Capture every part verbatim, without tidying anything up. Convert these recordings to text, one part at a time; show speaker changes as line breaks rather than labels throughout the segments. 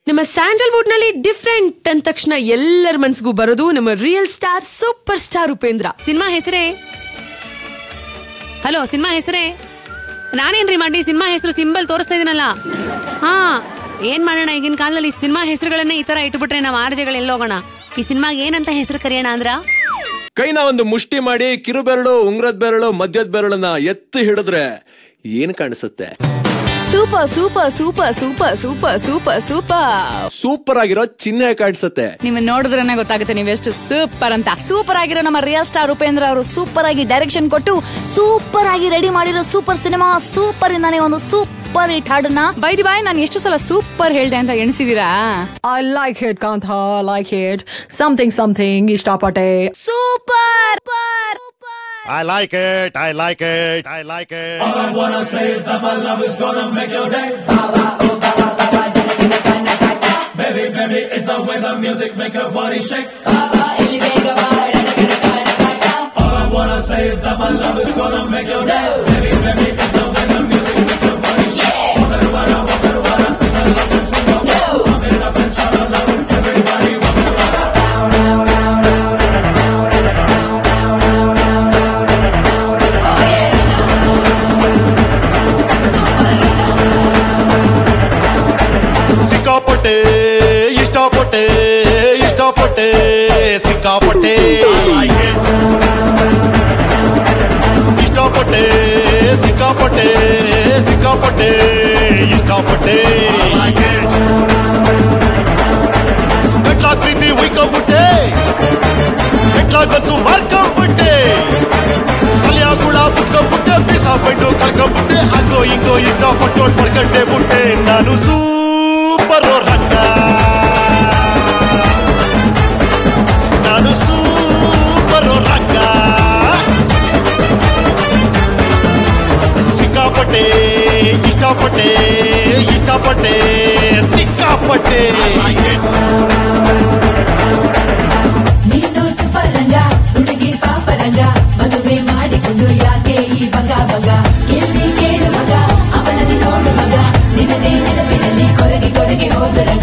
ನಮ್ಮ ಸ್ಯಾಂಡಲ್ವುಡ್ ನಲ್ಲಿ ಡಿಫ್ರೆಂಟ್ ಅಂದ ತಕ್ಷಣ ಎಲ್ಲರ ಮನ್ಸಿಗೂ ಬರೋದು ನಮ್ಮ real star super star Upendra.
Cinema ಹೆಸರೇ ಹಲೋ ಸಿನಿಮಾ ಹೆಸರೇ ನಾನೇನ್ರಿ ಮಾಡಿ ಸಿನಿಮಾ ಹೆಸರು ಸಿಂಬಲ್ ತೋರಿಸ್ತಾ ಇದೀನಲ್ಲ. ಹಾ ಏನ್ ಮಾಡೋಣ, ಈಗಿನ ಕಾಲದಲ್ಲಿ ಸಿನಿಮಾ ಹೆಸರುಗಳನ್ನ ಈ ತರ ಇಟ್ಬಿಟ್ರೆ ನಾವ್ ಆರ್ಜೆಗಳು ಎಲ್ಲೋಗೋಣ. ಈ ಸಿನಿಮಾಗೆ ಏನಂತ ಹೆಸರು ಕರೆಯೋಣ ಅಂದ್ರ,
ಕೈನ ಒಂದು ಮುಷ್ಟಿ ಮಾಡಿ ಕಿರು ಬೆರಳು, ಉಂಗ್ರದ ಬೆರಳು, ಮಧ್ಯದ ಬೆರಳನ್ನ ಎತ್ತಿ ಹಿಡಿದ್ರೆ ಏನ್ ಕಾಣಿಸುತ್ತೆ?
Super super super super super super super
super ಆಗಿರೋ ಚಿಹ್ನೆ ಕಾಣಿಸುತ್ತೆ.
ನಿಮ್ ನೋಡಿದ್ರೇನೆ ಗೊತ್ತಾಗುತ್ತೆ ನೀವೆಷ್ಟು ಸೂಪರ್ ಅಂತ. ಸೂಪರ್ ಆಗಿರೋ ನಮ್ಮ ರಿಯಲ್ ಸ್ಟಾರ್ ಉಪೇಂದ್ರ ಅವರು ಸೂಪರ್ ಆಗಿ ಡೈರೆಕ್ಷನ್ ಕೊಟ್ಟು ಸೂಪರ್ ಆಗಿ ರೆಡಿ ಮಾಡಿರೋ ಸೂಪರ್ ಸಿನಿಮಾ ಸೂಪರ್ ಇಂದಾನೆ ಒಂದು ಸೂಪರ್ ಹಿಟ್ ಹಾಡನ್ನ ಬೈದಿ ಬಾಯ್ ನಾನು ಎಷ್ಟು ಸಲ ಸೂಪರ್ ಹೇಳ್ದೆ ಅಂತ ಎಣಿಸಿದೀರಾ?
ಐ ಲೈಕ್ ಹಿಟ್ ಕಾಂತ, ಲೈಕ್ ಹಿಟ್ ಸಮಥಿಂಗ್ ಸಮಥಿಂಗ್ ಇಷ್ಟಪಟ್ಟೆ.
Super
I like it, I like it, I like it.
All I wanna say is that my love is gonna make your day. Baby, baby, it's the way the music make your body shake. All I wanna say is that my love is gonna make your day. Baby, baby, it's the way the music make your body shake. Walk it around, walk it around, sing along and swing up. Pump it up and shout out loud, everybody walk it around.
ಸಿಕ್ಕಾಪಟ್ಟೆ ಇಷ್ಟಪಟ್ಟೆ ಇಷ್ಟಪಟ್ಟೆ ಸಿಕ್ಕಾಪಟ್ಟೆ ಇಷ್ಟಪಟ್ಟೆ ಸಿಕ್ಕಾಪಟ್ಟೆ ಸಿಕ್ಕಾಪಟ್ಟೆ ಇಷ್ಟಪಟ್ಟೆ ಗಟ್ಲಾಗ್ ಪ್ರೀತಿ ಉಯ್ಕೊಂಬಿಟ್ಟೆ, ಗಟ್ಲಾಗ್ buns ಮಾರ್ಕೊಂಬಿಟ್ಟೆ, ಕಲ್ಯಾಗುಳ ಬಿಟ್ಕೊಂಬಿಟ್ಟೆ, ಬೀಸ Pandu ಕಳ್ಕೊಂಬಿಟ್ಟೆ, ಹಂಗೋ ಹಿಂಗೋ ಇಷ್ಟಪಟ್ಟು ಪಡ್ಕಂಡೆ ಬಿಟ್ಟೆ. ನಾನು super Ranga, ನಾನು super ರಂಗ, ಸಿಕ್ಕಾಪಟ್ಟೆ ಇಷ್ಟಪಟ್ಟೆ ಇಷ್ಟಪಟ್ಟೆ ಸಿಕ್ಕಾಪಟ್ಟೆ.
ನೀನು ಸೂಪರ್ ರಂಗ, ಹುಡುಗಿ ಪಾಪರಂಗ, ಮದುವೆ ಮಾಡಿಕೊಂಡು ಯಾಕೆ ಈ ಬಂಗ ಬಂಗ, ಎಲ್ಲಿ ಕೇಳು ಮಗ, ಅವನನ್ನು ನೋಡು ಮಗ, ನಿನದೇ ನೆನಪಿನಲ್ಲಿ ಕೊರಗಿ ಕೊರಗಿ ಹೋದ ರಂಗ.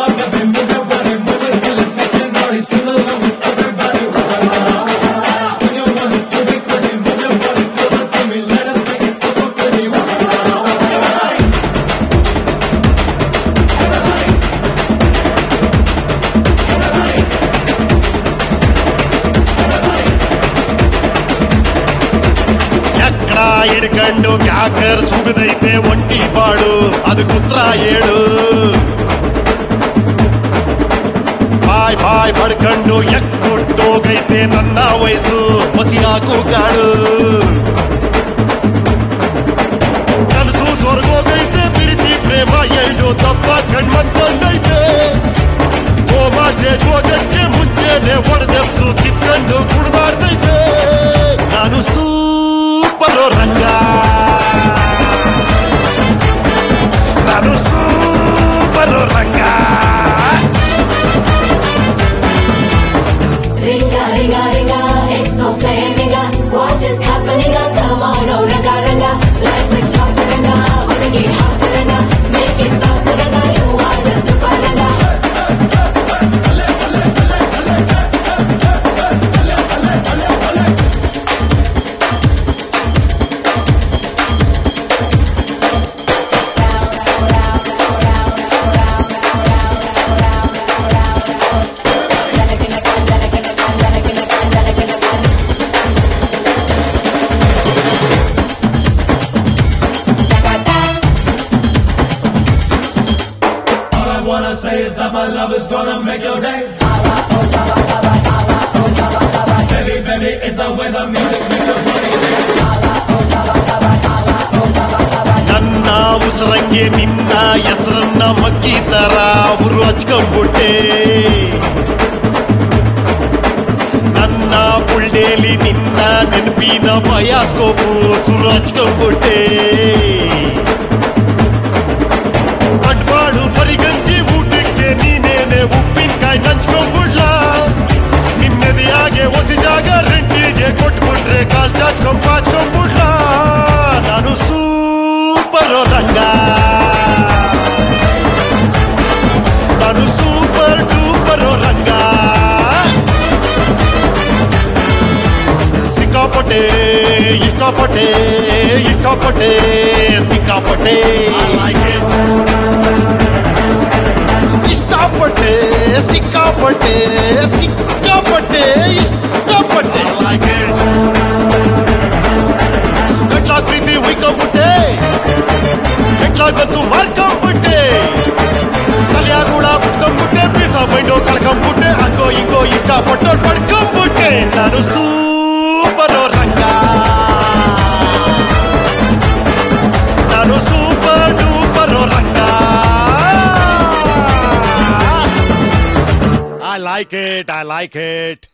ಹಿಡ್ಕಂಡು ಬ್ಯಾಕರ್ ಸುಗದೈತೆ ಒಂಟಿ ಬಾಳು, ಅದು ಕುತ್ರ ಏಳು, ಬಾಯ್ ಬಾಯ್ ಪಡ್ಕಂಡು ಎಕ್ ಕೊಟ್ಟೋಗೈತೆ ನನ್ನ ವಯಸ್ಸು, ಹೊಸಿ ಹಾಕು ಕಾಳು, ಕನಸು ಸ್ವರ್ಗೋಗೈತೆ, ಪ್ರೀತಿ ಪ್ರೇಮ ಎಲ್ಡು ತಪ್ಪ ಕಣ್ಮಕ್ಕಂಡೈತೆ, ಹೋಮ ಸ್ಟೇಜ್ ಹೋಗಕ್ಕೆ ಮುಂಚೆನೆ ಹೊಡೆದೆಪ್ಸು ಕಿತ್ಕೊಂಡು ಕುಡ್ಬಾರ್ದೈತೆ. ನಾನು ಸೂಪರ್ ರಂಗ, ನಾನು super Ranga.
Ringa, ringa, ringa, it's so flaming. What is happening? Come on, oh, ranga, ranga. Life is short, ranga. Hurry, hot, ranga. Make it fast, ranga. You are the super ranga.
Say is that my love is gonna make your day. Baby, baby, it's the way the music make your body shake.
ನನ್ನ ಉಸರಂಗೆ ನಿನ್ನ ಹೆಸರನ್ನ ಮಕ್ಕಿ ತರ ಉರು ಹಚ್ಕೊಂಡ್ಬಿಟ್ಟೆ, ನನ್ನ ಬುಲ್ಡೇಲಿ ನಿನ್ನ ನೆನಪಿನ ಬಯಾಸ್ಕೋಪು ಸುರು ಹಚ್ಕೊಂಡ್ಬಿಟ್ಟೆ, ಅಡ್ಬಾಳು ಪರಿಗಂಜಿ ಊಟಕ್ಕೆ ನೀನೇನೆ ಉಪ್ಪಿನಕಾಯಿ ನಂಚ್ಕೊಂಡ್ಬಿಡ್ಲ, ನಿಮ್ಮೆದೆಯಾಗೆ ಹೊಸಿ ಜಾಗ ರೆಂಟಿಗೆ ಕೊಟ್ಬಿಟ್ರೆ ಕಾಲ್ ಚಾಚ್ಕೊಂಡ್ ಪಾಚ್ಕೊಂಡ್ಬಿಡ್ಲ. ನಾನು ಸೂಪರ್ ರಂಗ, ಇಷ್ಟಪಟ್ಟೆ ಇಷ್ಟಪಟ್ಟೆ ಸಿಕ್ಕಾಪಟ್ಟೆ ಇಷ್ಟಪಟ್ಟೆ ಸಿಕ್ಕಾಪಟ್ಟೆ ಸಿಕ್ಕಾಪಟ್ಟೆ ಇಷ್ಟಪಟ್ಟೆ ಗಟ್ಲಾ ಪ್ರೀತಿ ಹುಯ್ಕೊಂಬಿಟ್ಟೆ ಗಟ್ಲಾ ಕನ್ಸು ಮಾರ್ಕೊಂಬಿಟ್ಟೆ ತಲೆಯಾಗುಳ ಬಿಟ್ಕೊಂಬಿಟ್ಟೆ ಪೀಸ ಬೈಂಡೋ ಕಳ್ಕೊಂಬಿಟ್ಟೆ ಹಂಗೋ ಹಿಂಗೋ ಇಷ್ಟಪಟ್ಟು ಪಡ್ಕೊಂಬಿಟ್ಟೆ ನಾನು ಸೂಪರ್ ರಂಗ ನಾನು super duper Ranga I like it, I like it.